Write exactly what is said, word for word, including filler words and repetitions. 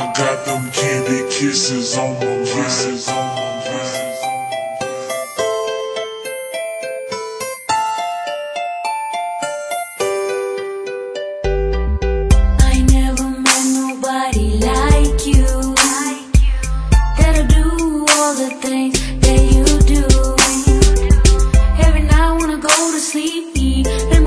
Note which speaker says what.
Speaker 1: I got them candy kisses on my mind. Kisses on my mind.
Speaker 2: I never met nobody like you, that'll do all the things that you do. Every night when I go to sleep,